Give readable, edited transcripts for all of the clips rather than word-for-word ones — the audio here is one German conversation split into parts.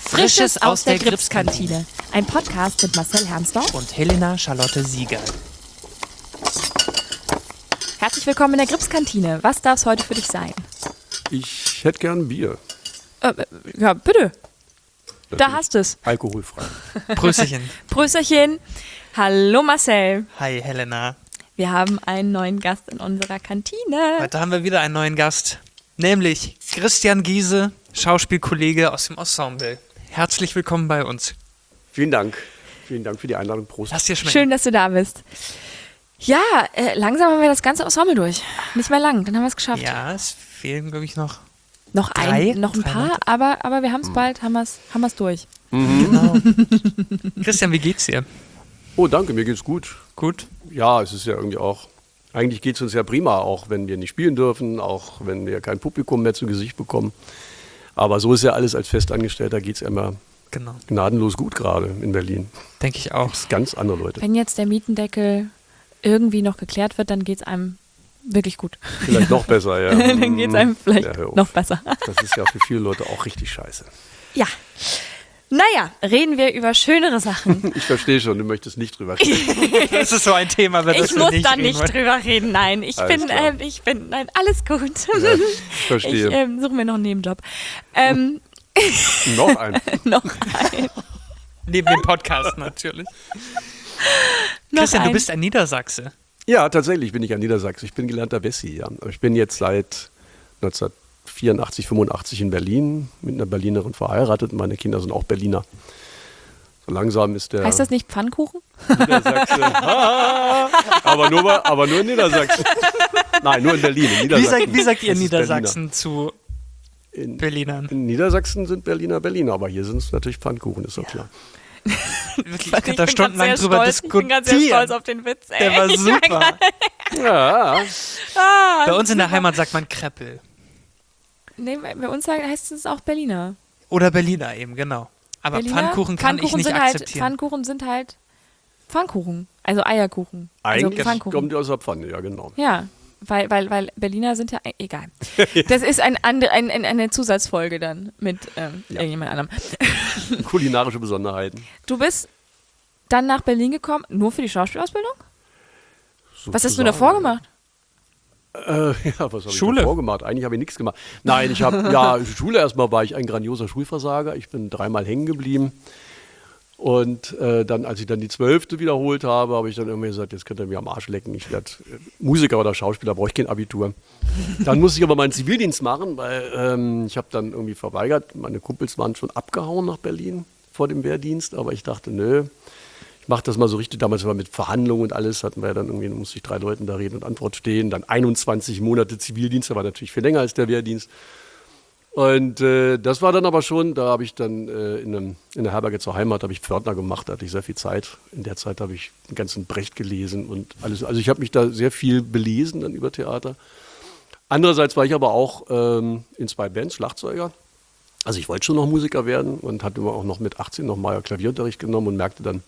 Frisches aus der Gripskantine. Ein Podcast mit Marcel Hermsdorf und Helena Charlotte Sieger. Herzlich willkommen in der Gripskantine. Was darf es heute für dich sein? Ich hätte gern Bier. Ja, bitte. Da Natürlich hast du es. Alkoholfrei. Prösterchen. Prösterchen. Hallo Marcel. Hi Helena. Wir haben einen neuen Gast in unserer Kantine. Heute haben wir wieder einen neuen Gast, nämlich Christian Giese, Schauspielkollege aus dem Ensemble. Herzlich willkommen bei uns. Vielen Dank. Vielen Dank für die Einladung. Prost. Lass dir schmecken. Schön, dass du da bist. Ja, langsam haben wir das ganze Ensemble durch. Nicht mehr lang, dann haben wir es geschafft. Ja, es fehlen, glaube ich, noch Noch ein Drei paar, Leute. aber wir haben es bald, haben wir's durch. Genau. Christian, wie geht's dir? Oh, danke, mir geht's gut. Gut? Ja, es ist ja irgendwie auch, eigentlich geht es uns ja prima, auch wenn wir nicht spielen dürfen, auch wenn wir kein Publikum mehr zu Gesicht bekommen. Aber so ist ja alles als Festangestellter, geht es immer Genau. gnadenlos gut gerade in Berlin. Denke ich auch. Das ist ganz andere Leute. Wenn jetzt der Mietendeckel irgendwie noch geklärt wird, dann geht es einem wirklich gut. Vielleicht noch besser, ja. Dann geht es einem vielleicht Ja, hör auf. noch besser. Das ist ja für viele Leute auch richtig scheiße. Ja. Naja, reden wir über schönere Sachen. Ich verstehe schon, du möchtest nicht drüber reden. Das ist so ein Thema, über das Ich wir muss nicht da reden nicht wollen. drüber reden. Nein, Alles klar. nein, alles gut. Ja, ich Ich verstehe. suche mir noch einen Nebenjob. Noch ein. Noch ein. Neben dem Podcast natürlich. Christian, du bist ein Niedersachse. Ja, tatsächlich bin ich ein Niedersachse. Ich bin gelernter Wessi. Ja. Ich bin jetzt seit 1984, 85 in Berlin mit einer Berlinerin verheiratet. Meine Kinder sind auch Berliner. So langsam ist der Heißt das nicht Pfannkuchen? Niedersachse. aber nur in Niedersachsen. Nein, nur in Berlin. In Wie Niedersachsen. sagt ihr Das ist Niedersachsen zu Berliner. Berlinern? In Niedersachsen sind Berliner, aber hier sind es natürlich Pfannkuchen, ist doch klar. Wirklich, ich könnte da stundenlang drüber Ich bin ganz sehr stolz diskutieren. auf den Witz. Ey. Der war super. Ja, Bei uns in der Heimat sagt man Kreppel. Nee, bei uns heißt es auch Berliner. Oder Berliner eben, genau. Aber Berliner? Pfannkuchen kann ich nicht sind akzeptieren. Pfannkuchen sind halt Pfannkuchen, also Eierkuchen. eigentlich also Pfannkuchen. kommt die aus der Pfanne, ja genau. Ja, weil Berliner sind ja, egal. Das ist eine Zusatzfolge dann mit irgendjemand anderem. Kulinarische Besonderheiten. Du bist dann nach Berlin gekommen, nur für die Schauspielausbildung? Was hast du sozusagen, davor gemacht? Ja, was habe ich Schule. davor gemacht? Eigentlich habe ich nichts gemacht. Nein, ich habe, ja, Schule erstmal war ich ein grandioser Schulversager. Ich bin 3-mal hängen geblieben. Und dann, als ich dann die 12. wiederholt habe, habe ich dann irgendwie gesagt, jetzt könnt ihr mir am Arsch lecken. Ich werde Musiker oder Schauspieler, brauche ich kein Abitur. Dann musste ich aber meinen Zivildienst machen, weil ich habe dann irgendwie verweigert. Meine Kumpels waren schon abgehauen nach Berlin vor dem Wehrdienst, aber ich dachte, nö, ich mache das mal so richtig. Damals war mit Verhandlungen und alles, hatten wir ja dann irgendwie, musste ich 3 Leuten da Rede und Antwort stehen. Dann 21 Monate Zivildienst, der war natürlich viel länger als der Wehrdienst. Und das war dann aber schon, da habe ich dann in der Herberge zur Heimat, habe ich Pförtner gemacht, da hatte ich sehr viel Zeit. In der Zeit habe ich den ganzen Brecht gelesen und alles. Also ich habe mich da sehr viel belesen dann über Theater. Andererseits war ich aber auch in 2 Bands, Schlagzeuger. Also ich wollte schon noch Musiker werden und hatte auch noch mit 18 noch mal Klavierunterricht genommen und merkte dann,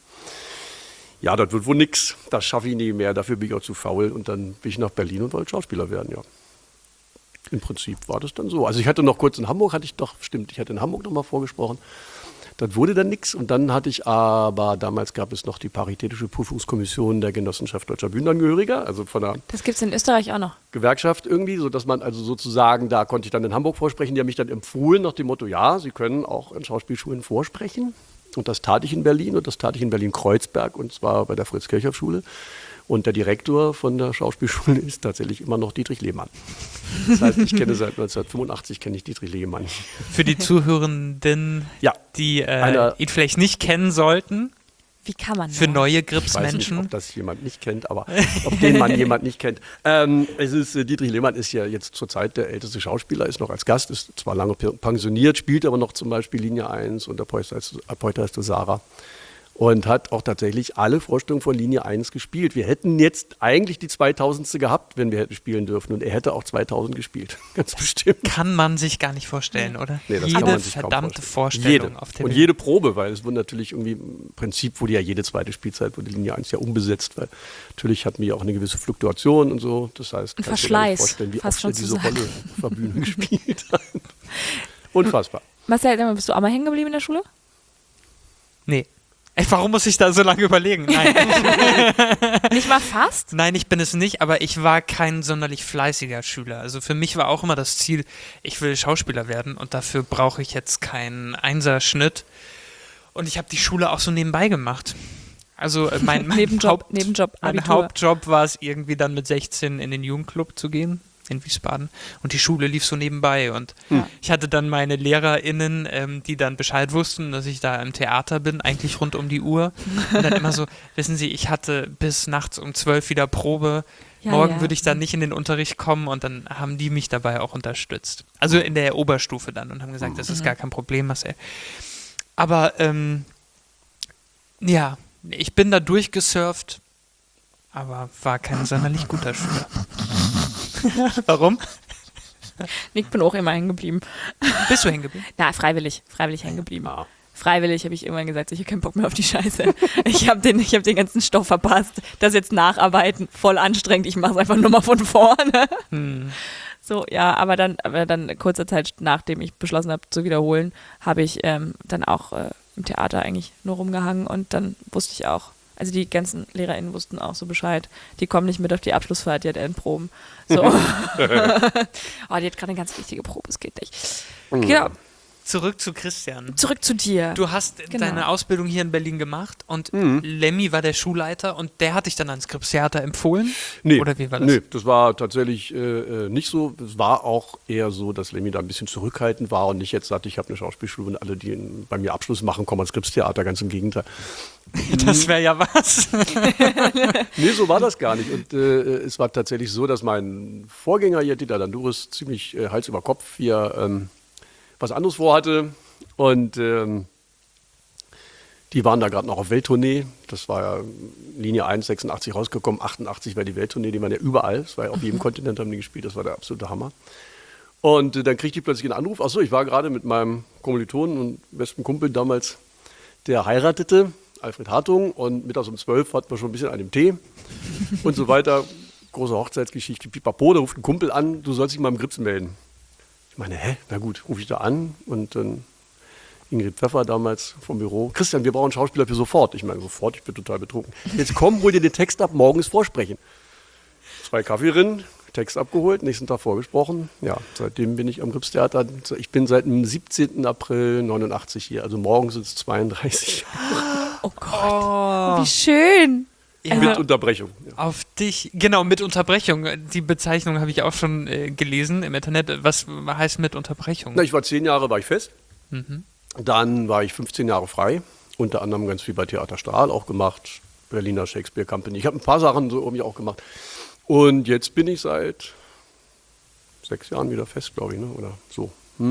ja, das wird wohl nix, das schaffe ich nie mehr, dafür bin ich auch zu faul. Und dann bin ich nach Berlin und wollte Schauspieler werden, ja. Im Prinzip war das dann so. Also ich hatte noch kurz in Hamburg, ich hatte in Hamburg noch mal vorgesprochen. Das wurde dann nichts. Und dann hatte ich aber, damals gab es noch die Paritätische Prüfungskommission der Genossenschaft Deutscher Bühnenangehöriger, also von der Das gibt es in Österreich auch noch. Gewerkschaft irgendwie, sodass man also sozusagen, da konnte ich dann in Hamburg vorsprechen, die haben mich dann empfohlen nach dem Motto, ja, Sie können auch in Schauspielschulen vorsprechen. Und das tat ich in Berlin und das tate ich in Berlin-Kreuzberg und zwar bei der Fritz-Kirchhoff-Schule. Und der Direktor von der Schauspielschule ist tatsächlich immer noch Dietrich Lehmann. Das heißt, ich kenne seit 1985 Dietrich Lehmann. Für die Zuhörenden, Ja, die ihn vielleicht nicht kennen sollten, Wie kann man für nur? neue ich weiß nicht, Gripsmenschen. ob das jemand nicht kennt, aber ob den Mann jemand nicht kennt. Dietrich Lehmann ist ja jetzt zurzeit der älteste Schauspieler, ist noch als Gast, ist zwar lange pensioniert, spielt aber noch zum Beispiel Linie 1 und ab heute heißt du Sarah. Und hat auch tatsächlich alle Vorstellungen von Linie 1 gespielt. Wir hätten jetzt eigentlich die 2000. gehabt, wenn wir hätten spielen dürfen. Und er hätte auch 2000 gespielt, ganz bestimmt. Kann man sich gar nicht vorstellen, oder? Nee, das kann Jede man sich kaum verdammte vorstellen. Vorstellung auf der Und Bühne. jede Probe, weil es wurde natürlich irgendwie, im Prinzip wurde ja jede zweite Spielzeit, wurde Linie 1 ja umbesetzt, weil natürlich hatten wir auch eine gewisse Fluktuation und so. Das heißt, Ein kannst du dir gar nicht Verschleiß, vorstellen, wie fast oft schon wir zu diese sagen. Rolle auf der Bühne gespielt haben. Unfassbar. Marcel, bist du auch mal hängen geblieben in der Schule? Nee. Ey, warum muss ich da so lange überlegen? Nein. Nicht mal fast? Nein, ich bin es nicht, aber ich war kein sonderlich fleißiger Schüler. Also für mich war auch immer das Ziel, ich will Schauspieler werden und dafür brauche ich jetzt keinen Einserschnitt. Und ich habe die Schule auch so nebenbei gemacht. Also mein Nebenjob, mein Abitur. Hauptjob war es irgendwie dann mit 16 in den Jugendclub zu gehen in Wiesbaden und die Schule lief so nebenbei und ich hatte dann meine LehrerInnen, die dann Bescheid wussten, dass ich da im Theater bin, eigentlich rund um die Uhr und dann immer so, wissen Sie, ich hatte bis nachts um 12 wieder Probe, morgen würde ich dann nicht in den Unterricht kommen und dann haben die mich dabei auch unterstützt. Also in der Oberstufe dann und haben gesagt, das ist gar kein Problem, Marcel. Aber ja, ich bin da durchgesurft, aber war kein sonderlich guter Schüler. Warum? Ich bin auch immer hängen geblieben. Bist du hängen geblieben? Na, freiwillig hängen geblieben. Ja. Freiwillig habe ich irgendwann gesagt, ich habe keinen Bock mehr auf die Scheiße. Ich habe den ganzen Stoff verpasst. Das jetzt nacharbeiten, voll anstrengend. Ich mache es einfach nur mal von vorne. So, ja, aber dann kurze Zeit, nachdem ich beschlossen habe zu wiederholen, habe ich dann auch im Theater eigentlich nur rumgehangen und dann wusste ich auch, also die ganzen LehrerInnen wussten auch so Bescheid. Die kommen nicht mit auf die Abschlussfahrt, die hat Endproben. So. Die hat gerade eine ganz wichtige Probe, es geht nicht. Ja, Zurück zu Christian. zurück zu dir. Du hast deine Ausbildung hier in Berlin gemacht und Lemmy war der Schulleiter und der hat dich dann ans Skripstheater empfohlen? Nee, Oder wie war das? Nee, das war tatsächlich nicht so. Es war auch eher so, dass Lemmy da ein bisschen zurückhaltend war und nicht jetzt sagte, ich habe eine Schauspielschule und alle, die bei mir Abschluss machen, kommen ans Skripstheater. Ganz im Gegenteil. Das wäre ja was. Nee, so war das gar nicht. Und es war tatsächlich so, dass mein Vorgänger hier, Dieter Danduris, ziemlich Hals über Kopf hier was anderes vorhatte. Und die waren da gerade noch auf Welttournee. Das war ja Linie 1, 86 rausgekommen, 88 war die Welttournee, die waren ja überall. Das war ja auf jedem Kontinent haben die gespielt, das war der absolute Hammer. Und dann kriegte ich plötzlich einen Anruf. Achso, ich war gerade mit meinem Kommilitonen und besten Kumpel damals, der heiratete, Alfred Hartung, und mittags um 12 hatten wir schon ein bisschen an dem Tee und so weiter. Große Hochzeitsgeschichte, pipapo, da ruft ein Kumpel an, du sollst dich mal im Grips melden. Ich meine, na gut, rufe ich da an und dann Ingrid Pfeffer damals vom Büro. Christian, wir brauchen Schauspieler für sofort. Ich meine, sofort, ich bin total betrunken. Jetzt komm, hol dir den Text ab, morgen ist Vorsprechen. 2 Kaffee drin, Text abgeholt, nächsten Tag vorgesprochen. Ja, seitdem bin ich am Grips-Theater. Ich bin seit dem 17. April 89 hier, also morgen sind es 32 Jahre. Oh Gott, wie schön. Mit Unterbrechung. Ja. Auf dich, genau, mit Unterbrechung. Die Bezeichnung habe ich auch schon gelesen im Internet. Was heißt mit Unterbrechung? Na, ich war 10 Jahre war ich fest. Dann war ich 15 Jahre frei. Unter anderem ganz viel bei Theater Stahl auch gemacht. Berliner Shakespeare Company. Ich habe ein paar Sachen so irgendwie auch gemacht. Und jetzt bin ich seit 6 Jahren wieder fest, glaube ich, ne? Oder so.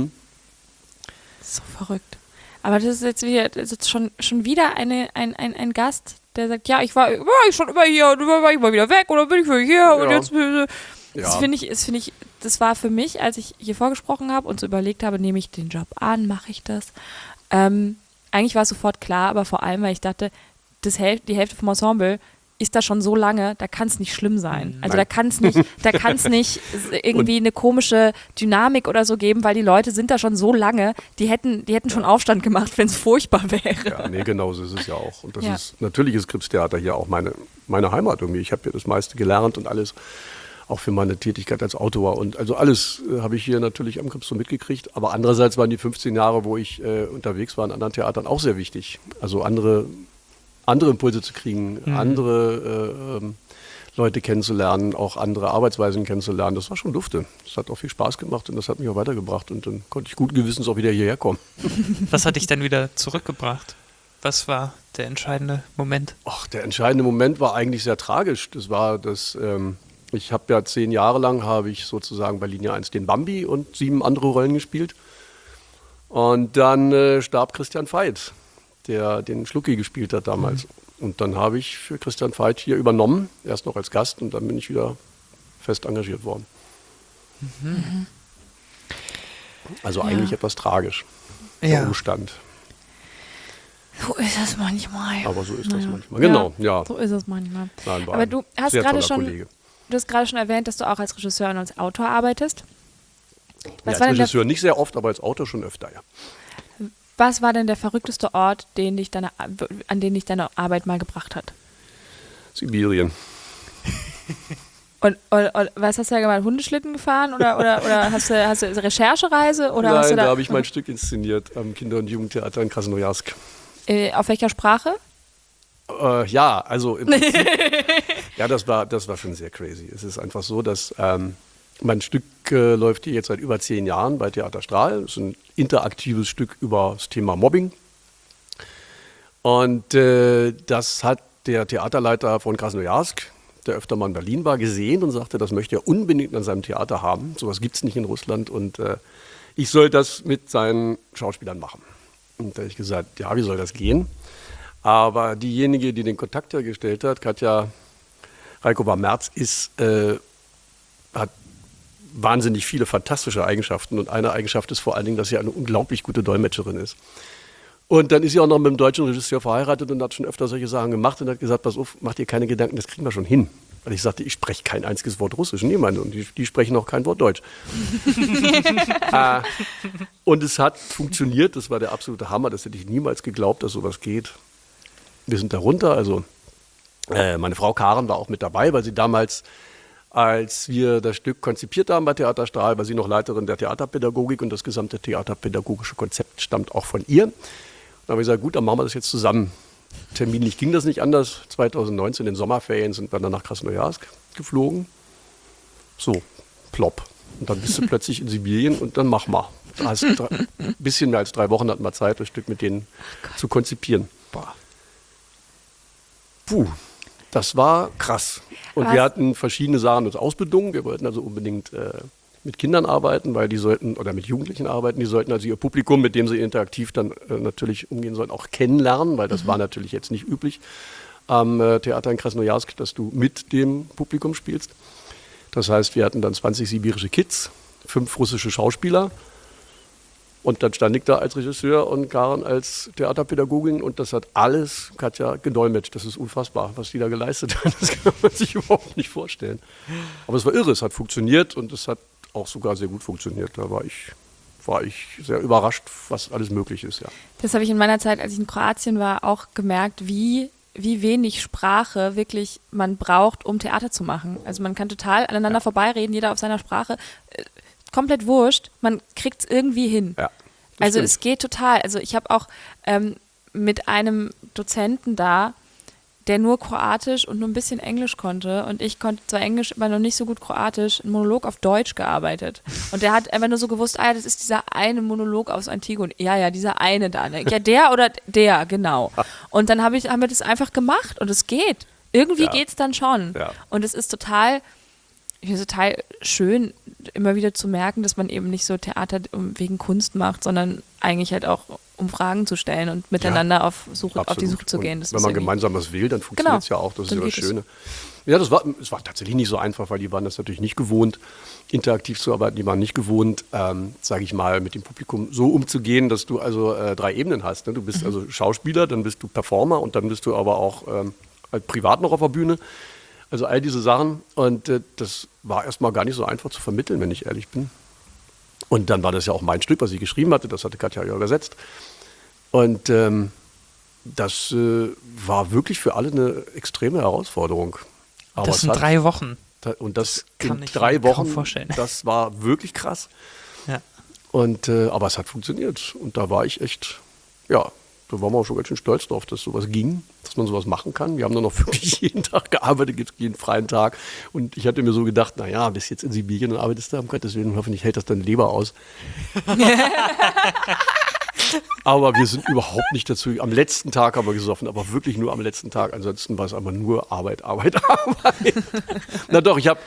So verrückt. Aber das ist jetzt schon wieder ein Gast, der sagt, ja, war ich schon immer hier, und war ich mal wieder weg oder bin ich wieder hier und jetzt. Das finde ich, das war für mich, als ich hier vorgesprochen habe und so überlegt habe, nehme ich den Job an, mache ich das? Eigentlich war es sofort klar, aber vor allem, weil ich dachte, die Hälfte vom Ensemble ist da schon so lange, da kann es nicht schlimm sein. Also da kann es nicht irgendwie eine komische Dynamik oder so geben, weil die Leute sind da schon so lange, die hätten schon Aufstand gemacht, wenn es furchtbar wäre. Ja, nee, genau so ist es ja auch. Und das ist natürlich ist Grips-Theater hier auch meine Heimat irgendwie. Ich habe hier das meiste gelernt und alles, auch für meine Tätigkeit als Autor. Und also alles habe ich hier natürlich am Grips so mitgekriegt. Aber andererseits waren die 15 Jahre, wo ich unterwegs war in anderen Theatern, auch sehr wichtig. Also andere Impulse zu kriegen, andere Leute kennenzulernen, auch andere Arbeitsweisen kennenzulernen. Das war schon dufte. Das hat auch viel Spaß gemacht und das hat mich auch weitergebracht. Und dann konnte ich guten Gewissens auch wieder hierher kommen. Was hat dich dann wieder zurückgebracht? Was war der entscheidende Moment? Ach, der entscheidende Moment war eigentlich sehr tragisch. Das war ich habe ja 10 Jahre lang, habe ich sozusagen bei Linie 1 den Bambi und 7 andere Rollen gespielt. Und dann starb Christian Veit, der den Schlucki gespielt hat damals. Und dann habe ich für Christian Veit hier übernommen, erst noch als Gast und dann bin ich wieder fest engagiert worden. Also eigentlich etwas tragisch, der Umstand. So ist es manchmal. Aber so ist das manchmal. Genau, ja. So ist es manchmal. Nein, aber du hast sehr gerade toller Kollege. Du hast gerade schon erwähnt, dass du auch als Regisseur und als Autor arbeitest. Als Regisseur nicht sehr oft, aber als Autor schon öfter, ja. Was war denn der verrückteste Ort, an den dich deine Arbeit mal gebracht hat? Sibirien. Und was hast du da gemacht? Hundeschlitten gefahren oder hast du Recherchereise? Oder Nein, hast du da habe ich mein Stück inszeniert am Kinder- und Jugendtheater in Krasnojarsk. Auf welcher Sprache? Ja, also im Prinzip, ja, das war schon sehr crazy. Es ist einfach so, dass mein Stück läuft hier jetzt seit über 10 Jahren bei Theater Strahl. Es ist ein interaktives Stück über das Thema Mobbing. Und das hat der Theaterleiter von Krasnojarsk, der öfter mal in Berlin war, gesehen und sagte, das möchte er unbedingt an seinem Theater haben. Sowas gibt es nicht in Russland und ich soll das mit seinen Schauspielern machen. Und da habe ich gesagt, ja, wie soll das gehen? Aber diejenige, die den Kontakt hergestellt hat, Katja Reikova-Merz, hat wahnsinnig viele fantastische Eigenschaften und eine Eigenschaft ist vor allen Dingen, dass sie eine unglaublich gute Dolmetscherin ist. Und dann ist sie auch noch mit einem deutschen Regisseur verheiratet und hat schon öfter solche Sachen gemacht und hat gesagt, pass auf, mach dir keine Gedanken, das kriegen wir schon hin. Weil ich sagte, ich spreche kein einziges Wort Russisch, niemand, und die sprechen auch kein Wort Deutsch. Und es hat funktioniert, das war der absolute Hammer, das hätte ich niemals geglaubt, dass sowas geht. Wir sind da runter, also meine Frau Karen war auch mit dabei, weil sie damals, als wir das Stück konzipiert haben bei Theater Strahl, war sie noch Leiterin der Theaterpädagogik und das gesamte theaterpädagogische Konzept stammt auch von ihr. Dann habe ich gesagt, gut, dann machen wir das jetzt zusammen. Terminlich ging das nicht anders. 2019 in den Sommerferien sind wir dann nach Krasnojarsk geflogen. So, plopp. Und dann bist du plötzlich in Sibirien und dann mach mal. Da hast ein bisschen mehr als 3 Wochen hatten wir Zeit, das Stück mit denen zu konzipieren. Boah. Puh, das war krass. Und wir hatten verschiedene Sachen uns ausbedungen. Wir wollten also unbedingt mit Kindern arbeiten, weil die sollten, oder mit Jugendlichen arbeiten, die sollten also ihr Publikum, mit dem sie interaktiv dann natürlich umgehen sollen, auch kennenlernen, weil das war natürlich jetzt nicht üblich am Theater in Krasnojarsk, dass du mit dem Publikum spielst. Das heißt, wir hatten dann 20 sibirische Kids, 5 russische Schauspieler und dann stand ich da als Regisseur und Karen als Theaterpädagogin und das hat alles Katja gedolmetscht. Das ist unfassbar, was die da geleistet hat. Das kann man sich überhaupt nicht vorstellen. Aber es war irre, es hat funktioniert und es hat auch sogar sehr gut funktioniert. Da war ich sehr überrascht, was alles möglich ist. Ja. Das habe ich in meiner Zeit, als ich in Kroatien war, auch gemerkt, wie wenig Sprache wirklich man braucht, um Theater zu machen. Also man kann total aneinander vorbeireden, jeder auf seiner Sprache. Komplett wurscht, man kriegt es irgendwie hin. Ja, also stimmt. es geht total. Also ich habe auch mit einem Dozenten da, der nur Kroatisch und nur ein bisschen Englisch konnte und ich konnte zwar Englisch, aber noch nicht so gut Kroatisch, einen Monolog auf Deutsch gearbeitet. Und der hat einfach nur so gewusst, ja, das ist dieser eine Monolog aus Antigone. Ja, dieser eine da. Ne? Ja, der oder der, genau. Und dann haben wir das einfach gemacht und es geht. Irgendwie geht's dann schon. Ja. Und es ist total schön, immer wieder zu merken, dass man eben nicht so Theater wegen Kunst macht, sondern eigentlich halt auch um Fragen zu stellen und miteinander auf die Suche zu gehen. Und wenn man gemeinsam was will, dann funktioniert es ja auch. Das ist ja das Schöne. Ja, es war tatsächlich nicht so einfach, weil die waren das natürlich nicht gewohnt, interaktiv zu arbeiten. Die waren nicht gewohnt, sage ich mal, mit dem Publikum so umzugehen, dass du also 3 Ebenen hast. Ne? Du bist also Schauspieler, dann bist du Performer und dann bist du aber auch privat noch auf der Bühne. Also all diese Sachen. Und das war erstmal gar nicht so einfach zu vermitteln, wenn ich ehrlich bin. Und dann war das ja auch mein Stück, was ich geschrieben hatte. Das hatte Katja ja übersetzt. Und das war wirklich für alle eine extreme Herausforderung. Aber das sind 3 Wochen. Und das kann in ich 3 mir Wochen, kaum vorstellen. Das war wirklich krass. Ja. Und, aber es hat funktioniert. Und da war ich echt, ja, da waren wir auch schon ganz schön stolz drauf, dass sowas ging, dass man sowas machen kann. Wir haben dann noch wirklich jeden Tag gearbeitet, jeden freien Tag. Und ich hatte mir so gedacht, naja, bis jetzt in Sibirien und arbeitest du, um Gottes Willen, hoffentlich hält das deine Leber aus. Aber wir sind überhaupt nicht dazu. Am letzten Tag haben wir gesoffen, aber wirklich nur am letzten Tag. Ansonsten war es einfach nur Arbeit. Na doch, ich habe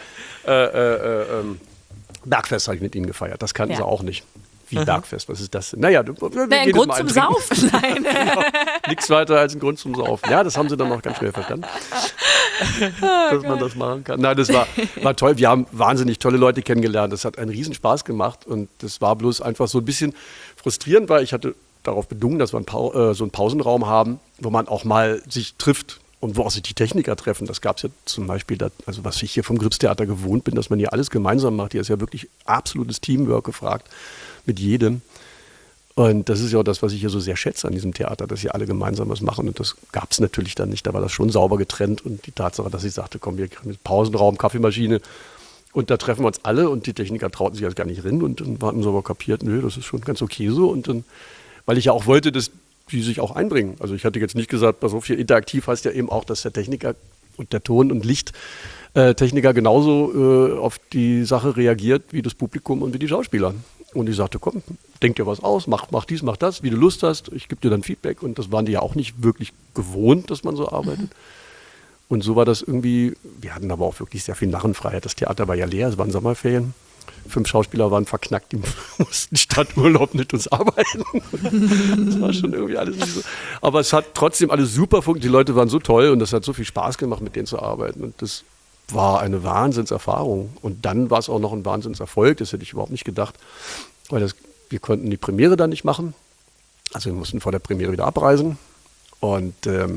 Bergfest habe ich mit ihnen gefeiert. Das kannten sie auch nicht. Wie Bergfest, was ist das denn? Naja, ein Grund zum Saufen. Nein. Genau. Nichts weiter als ein Grund zum Saufen. Ja, das haben sie dann noch ganz schnell verstanden, dass man das machen kann. Nein, das war toll. Wir haben wahnsinnig tolle Leute kennengelernt. Das hat einen riesen Spaß gemacht und das war bloß einfach so ein bisschen frustrierend, weil ich hatte darauf bedungen, dass wir so einen Pausenraum haben, wo man auch mal sich trifft und wo auch sich die Techniker treffen. Das gab es ja zum Beispiel, also was ich hier vom Gripstheater gewohnt bin, dass man hier alles gemeinsam macht. Hier ist ja wirklich absolutes Teamwork gefragt mit jedem. Und das ist ja auch das, was ich hier so sehr schätze an diesem Theater, dass hier alle gemeinsam was machen. Und das gab es natürlich dann nicht. Da war das schon sauber getrennt. Und die Tatsache, dass ich sagte, komm, wir kriegen Pausenraum, Kaffeemaschine. Und da treffen wir uns alle. Und die Techniker trauten sich erst gar nicht rein. Und dann haben sie aber kapiert, nö, das ist schon ganz okay so. Und dann, weil ich ja auch wollte, dass die sich auch einbringen. Also ich hatte jetzt nicht gesagt, pass auf, hier interaktiv heißt ja eben auch, dass der Techniker und der Ton- und Lichttechniker genauso auf die Sache reagiert wie das Publikum und wie die Schauspieler. Und ich sagte, komm, denk dir was aus, mach dies, mach das, wie du Lust hast. Ich gebe dir dann Feedback. Und das waren die ja auch nicht wirklich gewohnt, dass man so arbeitet. Und so war das irgendwie, wir hatten aber auch wirklich sehr viel Narrenfreiheit. Das Theater war ja leer, es waren Sommerferien. 5 Schauspieler waren verknackt, die mussten statt Urlaub mit uns arbeiten. Das war schon irgendwie alles nicht so. Aber es hat trotzdem alles super funktioniert. Die Leute waren so toll und es hat so viel Spaß gemacht, mit denen zu arbeiten. Und das war eine Wahnsinnserfahrung. Und dann war es auch noch ein Wahnsinnserfolg. Das hätte ich überhaupt nicht gedacht. Weil wir konnten die Premiere dann nicht machen. Also wir mussten vor der Premiere wieder abreisen. Und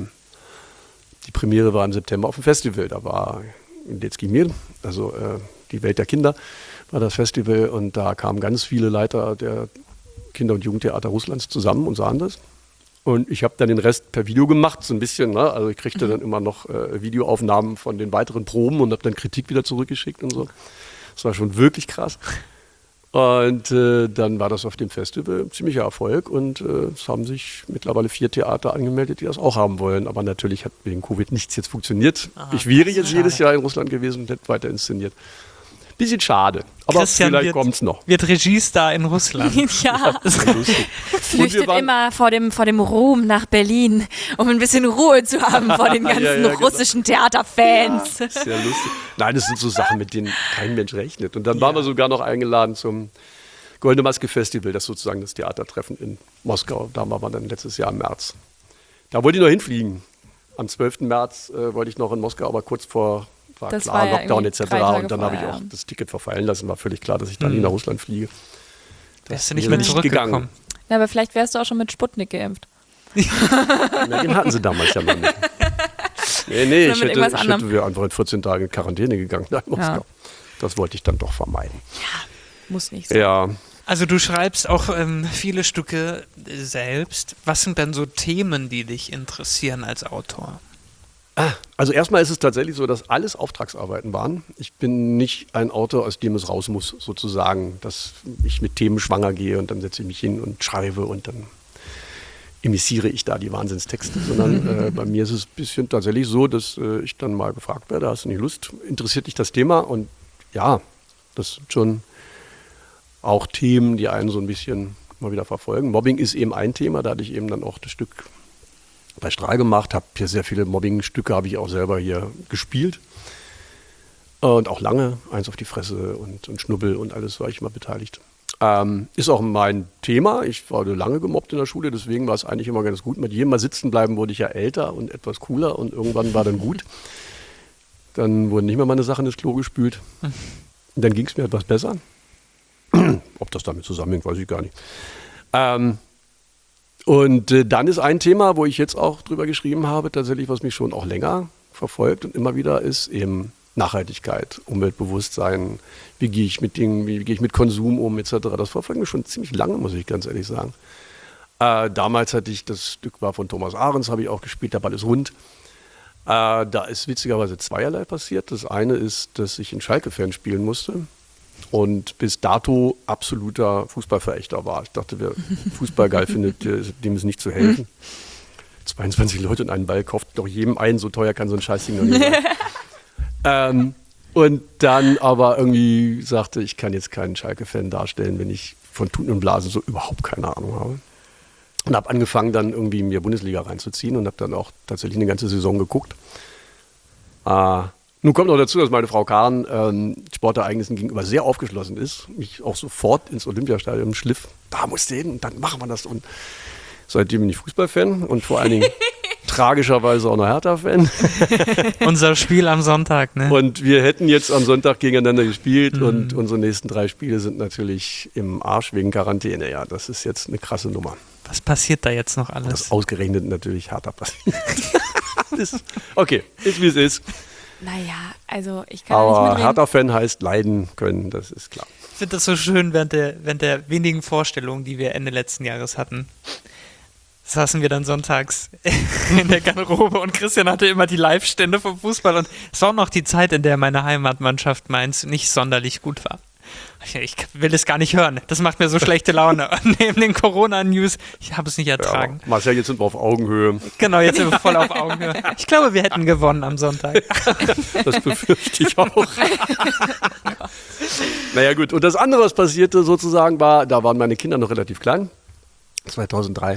die Premiere war im September auf dem Festival. Da war in Detski Mir, also die Welt der Kinder, war das Festival. Und da kamen ganz viele Leiter der Kinder- und Jugendtheater Russlands zusammen und sahen das. Und ich habe dann den Rest per Video gemacht, so ein bisschen. Ne? Also ich kriegte dann immer noch Videoaufnahmen von den weiteren Proben und habe dann Kritik wieder zurückgeschickt und so. Das war schon wirklich krass. Und dann war das auf dem Festival ein ziemlicher Erfolg und es haben sich mittlerweile 4 Theater angemeldet, die das auch haben wollen. Aber natürlich hat wegen Covid nichts jetzt funktioniert. Ich wäre jetzt jedes Jahr in Russland gewesen und hätte weiter inszeniert. Bisschen schade, aber Christian vielleicht kommt es noch. Wird Regiestar in Russland. Ja, Lustig. flüchtet immer vor dem Ruhm nach Berlin, um ein bisschen Ruhe zu haben vor den ganzen genau. russischen Theaterfans. Sehr lustig. Nein, das sind so Sachen, mit denen kein Mensch rechnet. Und dann waren wir sogar noch eingeladen zum Goldene Maske Festival, das ist sozusagen das Theatertreffen in Moskau. Da waren wir dann letztes Jahr im März. Da wollte ich noch hinfliegen. Am 12. März wollte ich noch in Moskau, aber kurz vor Das klar, war ja Lockdown irgendwie etc. 3 Tage Und dann habe ich vorher, auch das Ticket verfallen lassen. War völlig klar, dass ich dann nicht nach Russland fliege. Wärst du nicht mehr zurückgekommen? Ja, aber vielleicht wärst du auch schon mit Sputnik geimpft. Na, den hatten sie damals ja noch nicht. Nee, Oder mit irgendwas anderem. wäre einfach in 14 Tagen in Quarantäne gegangen nach Moskau. Ja. Das wollte ich dann doch vermeiden. Muss nicht sein. Ja, Also du schreibst auch viele Stücke selbst. Was sind denn so Themen, die dich interessieren als Autor? also erstmal ist es tatsächlich so, dass alles Auftragsarbeiten waren. Ich bin nicht ein Autor, aus dem es raus muss, sozusagen, dass ich mit Themen schwanger gehe und dann setze ich mich hin und schreibe und dann emissiere ich da die Wahnsinnstexte, sondern bei mir ist es ein bisschen tatsächlich so, dass ich dann mal gefragt werde, hast du nicht Lust, interessiert dich das Thema? Und ja, das sind schon auch Themen, die einen so ein bisschen mal wieder verfolgen. Mobbing ist eben ein Thema, da hatte ich eben dann auch das Stück bei Strahl gemacht, habe hier sehr viele Mobbing-Stücke, habe ich auch selber hier gespielt. Und auch lange, Eins auf die Fresse und Schnubbel und alles war ich mal beteiligt. Ist auch mein Thema. Ich war lange gemobbt in der Schule, deswegen war es eigentlich immer ganz gut. Mit jedem Mal sitzen bleiben wurde ich ja älter und etwas cooler und irgendwann war dann gut. Dann wurden nicht mehr meine Sachen ins Klo gespült. Und dann ging es mir etwas besser. Ob das damit zusammenhängt, weiß ich gar nicht. Und dann ist ein Thema, wo ich jetzt auch drüber geschrieben habe, tatsächlich, was mich schon auch länger verfolgt und immer wieder ist eben Nachhaltigkeit, Umweltbewusstsein, wie gehe ich mit Dingen, wie gehe ich mit Konsum um, etc. Das verfolgt mich schon ziemlich lange, muss ich ganz ehrlich sagen. Damals hatte ich, das Stück war von Thomas Ahrens, habe ich auch gespielt, der Ball ist rund. Da ist witzigerweise zweierlei passiert. Das eine ist, dass ich einen Schalke-Fan spielen musste und bis dato absoluter Fußballverächter war. Ich dachte, wer Fußball geil findet, dem ist nicht zu helfen. 22 Leute und einen Ball kauft doch jedem einen, so teuer kann so ein Scheißding noch nicht sein. Und dann aber irgendwie sagte, ich kann jetzt keinen Schalke-Fan darstellen, wenn ich von Tuten und Blasen so überhaupt keine Ahnung habe. Und habe angefangen, dann irgendwie mir Bundesliga reinzuziehen und habe dann auch tatsächlich eine ganze Saison geguckt. Nun kommt noch dazu, dass meine Frau Kahn Sportereignissen gegenüber sehr aufgeschlossen ist, mich auch sofort ins Olympiastadion schliff. Da musst du hin und dann machen wir das. Und seitdem bin ich Fußballfan und vor allen Dingen tragischerweise auch noch Hertha-Fan. Unser Spiel am Sonntag, ne? Und wir hätten jetzt am Sonntag gegeneinander gespielt und unsere nächsten 3 Spiele sind natürlich im Arsch wegen Quarantäne. Ja, das ist jetzt eine krasse Nummer. Was passiert da jetzt noch alles? Das ausgerechnet natürlich Hertha passiert. Okay, ist wie es ist. Naja, also ich kann da nicht Aber mitreden. Hertha-Fan heißt leiden können, das ist klar. Ich finde das so schön, während der wenigen Vorstellungen, die wir Ende letzten Jahres hatten, saßen wir dann sonntags in der Garderobe und Christian hatte immer die Live-Stände vom Fußball und es war auch noch die Zeit, in der meine Heimatmannschaft Mainz nicht sonderlich gut war. Ich will es gar nicht hören. Das macht mir so schlechte Laune. Und neben den Corona-News, ich habe es nicht ertragen. Ja, Marcel, jetzt sind wir auf Augenhöhe. Genau, jetzt sind wir voll auf Augenhöhe. Ich glaube, wir hätten gewonnen am Sonntag. Das befürchte ich auch. Naja gut, und das andere, was passierte sozusagen war, da waren meine Kinder noch relativ klein, 2003.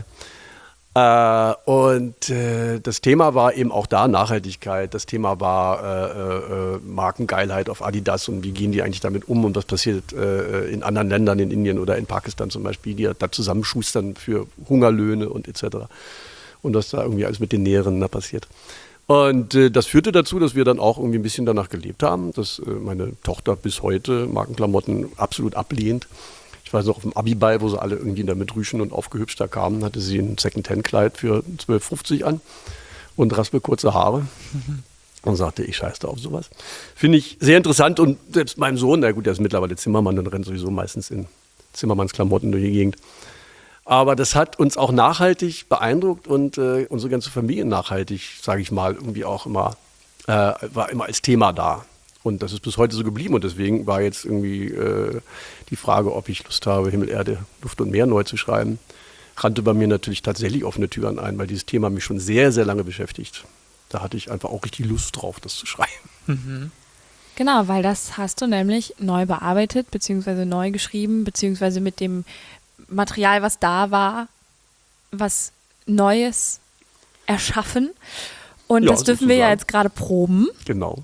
Das Thema war eben auch da Nachhaltigkeit. Das Thema war Markengeilheit auf Adidas und wie gehen die eigentlich damit um und was passiert in anderen Ländern, in Indien oder in Pakistan zum Beispiel, die da zusammenschustern für Hungerlöhne und etc. Und was da irgendwie alles mit den Näheren da passiert. Und das führte dazu, dass wir dann auch irgendwie ein bisschen danach gelebt haben, dass meine Tochter bis heute Markenklamotten absolut ablehnt. Ich weiß noch, auf dem Abiball, wo sie alle irgendwie damit rüschen und aufgehübscht da kamen, hatte sie ein Second-Hand-Kleid für 12,50 an und raspelkurze Haare und sagte, ich scheiße da auf sowas. Finde ich sehr interessant und selbst mein Sohn, na gut, der ist mittlerweile Zimmermann und rennt sowieso meistens in Zimmermannsklamotten durch die Gegend. Aber das hat uns auch nachhaltig beeindruckt und unsere ganze Familie nachhaltig, sage ich mal, irgendwie auch immer, war immer als Thema da. Und das ist bis heute so geblieben und deswegen war jetzt irgendwie die Frage, ob ich Lust habe, Himmel, Erde, Luft und Meer neu zu schreiben, rannte bei mir natürlich tatsächlich offene Türen ein, weil dieses Thema mich schon sehr, sehr lange beschäftigt. Da hatte ich einfach auch richtig Lust drauf, das zu schreiben. Mhm. Genau, weil das hast du nämlich neu bearbeitet, beziehungsweise neu geschrieben, beziehungsweise mit dem Material, was da war, was Neues erschaffen. Und Ja, das dürfen wir ja sozusagen. jetzt gerade proben. Genau.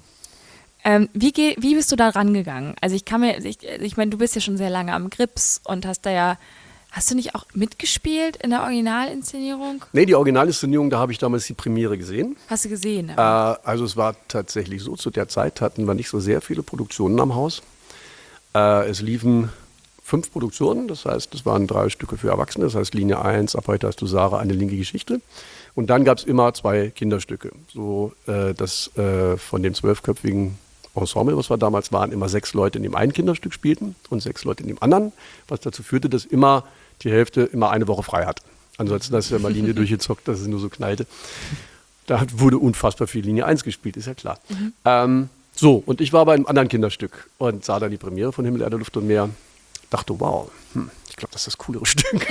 Wie bist du da rangegangen? Also ich meine, du bist ja schon sehr lange am Grips und hast du nicht auch mitgespielt in der Originalinszenierung? Nee, die Originalinszenierung, da habe ich damals die Premiere gesehen. Hast du gesehen? Also es war tatsächlich so, zu der Zeit hatten wir nicht so sehr viele Produktionen am Haus. Es liefen 5 Produktionen, das heißt, es waren 3 Stücke für Erwachsene, das heißt Linie 1, Ab heute hast du Sarah, eine linke Geschichte. Und dann gab es immer 2 Kinderstücke, so dass von dem 12-köpfigen Ensemble, was wir damals waren, immer 6 Leute in dem einen Kinderstück spielten und 6 Leute in dem anderen, was dazu führte, dass immer die Hälfte immer eine Woche frei hat. Ansonsten hast du ja mal Linie durchgezockt, dass es nur so knallte. Da wurde unfassbar viel Linie 1 gespielt, ist ja klar. So, und ich war bei einem anderen Kinderstück und sah dann die Premiere von Himmel, Erde, Luft und Meer. Dachte, wow, ich glaube, das ist das coolere Stück.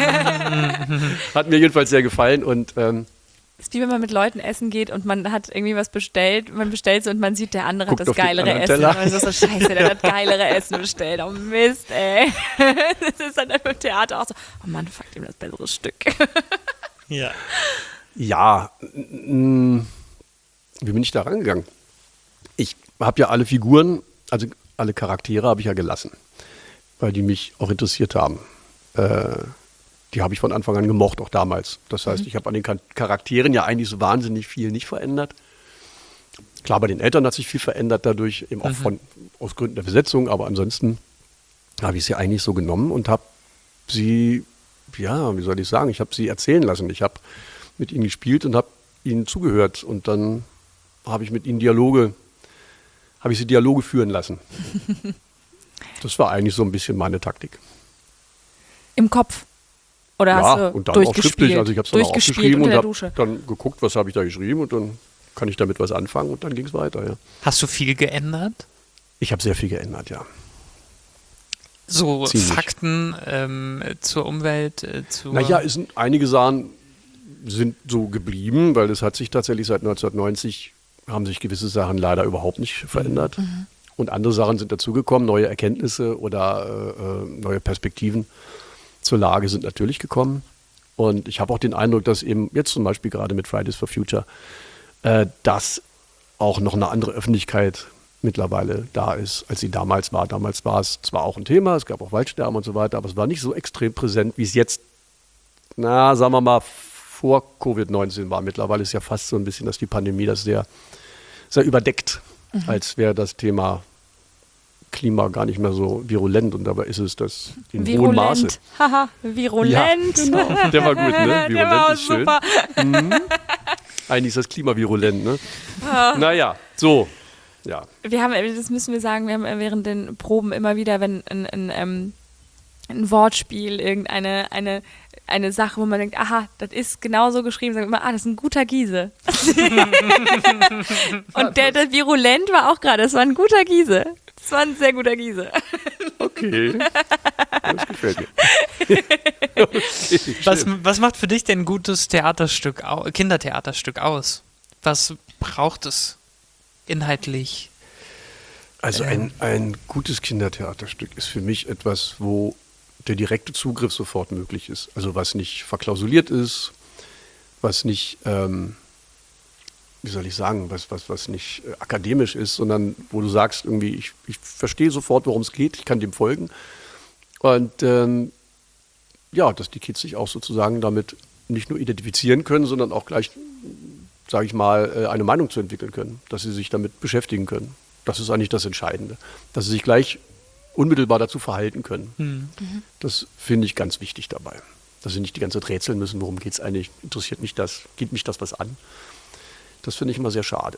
Hat mir jedenfalls sehr gefallen und ist wie wenn man mit Leuten essen geht und man hat irgendwie was bestellt, man bestellt es und man sieht, der andere hat Guckt das auf den geilere anderen Essen. Teller. Und man ist so, scheiße, der hat geilere Essen bestellt. Oh Mist, ey. Das ist dann im Theater auch so, oh Mann, fuck ihm das bessere Stück. Ja. ja, wie bin ich da rangegangen? Ich habe ja alle Figuren, also alle Charaktere habe ich ja gelassen, weil die mich auch interessiert haben. Die habe ich von Anfang an gemocht, auch damals. Das heißt, ich habe an den Charakteren ja eigentlich so wahnsinnig viel nicht verändert. Klar, bei den Eltern hat sich viel verändert dadurch, eben auch aus Gründen der Besetzung, aber ansonsten habe ich sie eigentlich so genommen und habe sie, ja, wie soll ich sagen, ich habe sie erzählen lassen. Ich habe mit ihnen gespielt und habe ihnen zugehört und dann habe ich mit ihnen sie Dialoge führen lassen. Das war eigentlich so ein bisschen meine Taktik. Im Kopf? Oder hast du und dann auch durchgespielt? schriftlich. Also ich habe es dann auch Durchgespielt aufgeschrieben unter und der habe Dusche. dann geguckt, was habe ich da geschrieben und dann kann ich damit was anfangen und dann ging es weiter. Ja. Hast du viel geändert? Ich habe sehr viel geändert, ja. So Ziemlich. Fakten zur Umwelt, Naja, einige Sachen sind so geblieben, weil es hat sich tatsächlich seit 1990, haben sich gewisse Sachen leider überhaupt nicht verändert. Und andere Sachen sind dazugekommen, neue Erkenntnisse oder neue Perspektiven zur Lage sind natürlich gekommen. Und ich habe auch den Eindruck, dass eben jetzt zum Beispiel gerade mit Fridays for Future, dass auch noch eine andere Öffentlichkeit mittlerweile da ist, als sie damals war. Damals war es zwar auch ein Thema, es gab auch Waldsterben und so weiter, aber es war nicht so extrem präsent, wie es jetzt, sagen wir mal, vor Covid-19 war. Mittlerweile ist ja fast so ein bisschen, dass die Pandemie das sehr, sehr überdeckt, als wäre das Thema Klima gar nicht mehr so virulent und dabei ist es das in hohem Maße. Virulent. Haha, virulent. Ja, genau. Der war gut, ne? Der war auch ist schön. super. Eigentlich ist das Klima virulent, ne? Naja, so. Ja. Wir haben, das müssen wir sagen, wir haben während den Proben immer wieder, wenn ein Wortspiel, irgendeine eine Sache, wo man denkt, aha, das ist genauso geschrieben, sagen wir immer, das ist ein guter Giese. Und der virulent war auch gerade, das war ein guter Giese. Das war ein sehr guter Giese. Okay. Das gefällt mir. Okay, Was macht für dich denn ein gutes Theaterstück, Kindertheaterstück aus? Was braucht es inhaltlich? Also ein gutes Kindertheaterstück ist für mich etwas, wo der direkte Zugriff sofort möglich ist. Also was nicht verklausuliert ist, was nicht, wie soll ich sagen, was nicht akademisch ist, sondern wo du sagst, irgendwie, ich verstehe sofort, worum es geht, ich kann dem folgen. Und dass die Kids sich auch sozusagen damit nicht nur identifizieren können, sondern auch gleich, sage ich mal, eine Meinung zu entwickeln können, dass sie sich damit beschäftigen können. Das ist eigentlich das Entscheidende, dass sie sich gleich unmittelbar dazu verhalten können. Das finde ich ganz wichtig dabei. Dass sie nicht die ganze Zeit rätseln müssen, worum geht es eigentlich, interessiert mich das, geht mich das was an. Das finde ich immer sehr schade.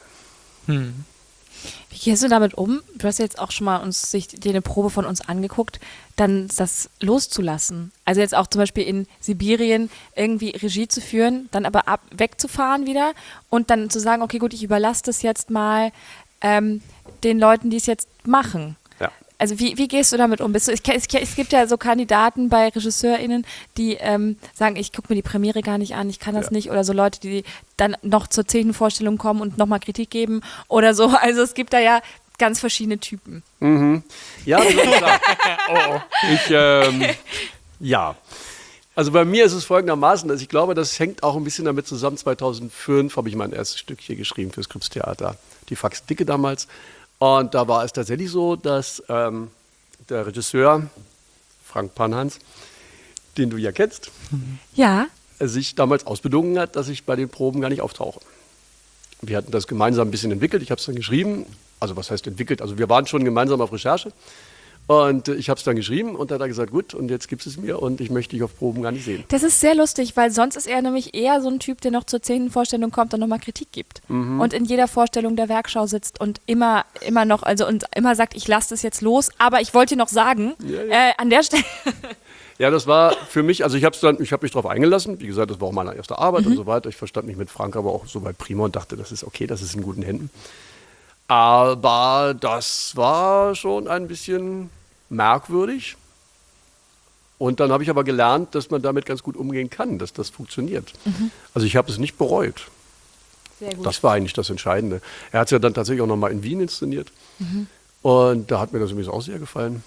Wie gehst du damit um? Du hast jetzt auch schon mal dir eine Probe von uns angeguckt, dann das loszulassen. Also jetzt auch zum Beispiel in Sibirien irgendwie Regie zu führen, dann aber wegzufahren wieder und dann zu sagen, okay gut, ich überlasse das jetzt mal den Leuten, die es jetzt machen. Ja. Also wie gehst du damit um? Es gibt ja so Kandidaten bei RegisseurInnen, die sagen, ich gucke mir die Premiere gar nicht an, ich kann das nicht. Oder so Leute, die dann noch zur 10. Vorstellung kommen und nochmal Kritik geben oder so. Also es gibt da ja ganz verschiedene Typen. Ja, das ist klar. Ja. Also bei mir ist es folgendermaßen, dass ich glaube, das hängt auch ein bisschen damit zusammen. 2005 habe ich mein erstes Stück hier geschrieben fürs Krippstheater, die Faxen-Dicke damals. Und da war es tatsächlich so, dass der Regisseur Frank Panhans, den du ja kennst, sich damals ausbedungen hat, dass ich bei den Proben gar nicht auftauche. Wir hatten das gemeinsam ein bisschen entwickelt, ich habe es dann geschrieben. Also was heißt entwickelt? Also wir waren schon gemeinsam auf Recherche. Und ich habe es dann geschrieben und dann hat er gesagt, gut, und jetzt gibt es mir und ich möchte dich auf Proben gar nicht sehen. Das ist sehr lustig, weil sonst ist er nämlich eher so ein Typ, der noch zur 10. Vorstellung kommt und nochmal Kritik gibt. Und in jeder Vorstellung der Werkschau sitzt und immer noch, also und immer sagt, ich lasse das jetzt los, aber ich wollte dir noch sagen, an der Stelle... Ja, das war für mich, also ich habe mich darauf eingelassen, wie gesagt, das war auch meine erste Arbeit und so weiter. Ich verstand mich mit Frank aber auch so weit prima und dachte, das ist okay, das ist in guten Händen. Aber das war schon ein bisschen merkwürdig. Und dann habe ich aber gelernt, dass man damit ganz gut umgehen kann, dass das funktioniert. Also ich habe es nicht bereut. Sehr gut. Das war eigentlich das Entscheidende. Er hat es ja dann tatsächlich auch nochmal in Wien inszeniert. Und da hat mir das übrigens auch sehr gefallen.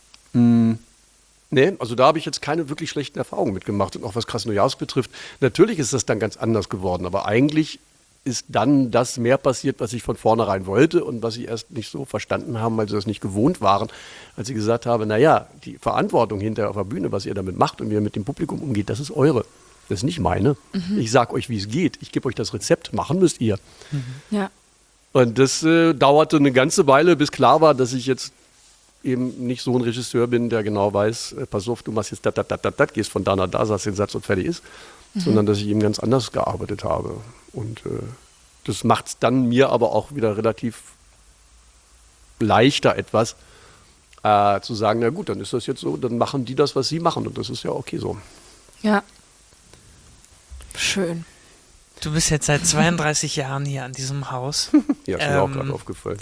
Nee, also da habe ich jetzt keine wirklich schlechten Erfahrungen mitgemacht. Und auch was Krasnojarsk betrifft, natürlich ist das dann ganz anders geworden. Aber eigentlich ist dann das mehr passiert, was ich von vornherein wollte und was sie erst nicht so verstanden haben, weil sie das nicht gewohnt waren, als ich gesagt habe, naja, die Verantwortung hinterher auf der Bühne, was ihr damit macht und wie ihr mit dem Publikum umgeht, das ist eure. Das ist nicht meine. Ich sage euch, wie es geht. Ich gebe euch das Rezept, machen müsst ihr. Ja. Und das dauerte eine ganze Weile, bis klar war, dass ich jetzt eben nicht so ein Regisseur bin, der genau weiß, pass auf, du machst jetzt dat, gehst von da nach da, sagst den Satz und fertig ist, sondern dass ich eben ganz anders gearbeitet habe. Und das macht es dann mir aber auch wieder relativ leichter etwas, zu sagen, na gut, dann ist das jetzt so, dann machen die das, was sie machen und das ist ja okay so. Ja. Schön. Du bist jetzt seit 32 Jahren hier an diesem Haus. Ja, ist mir auch gerade aufgefallen.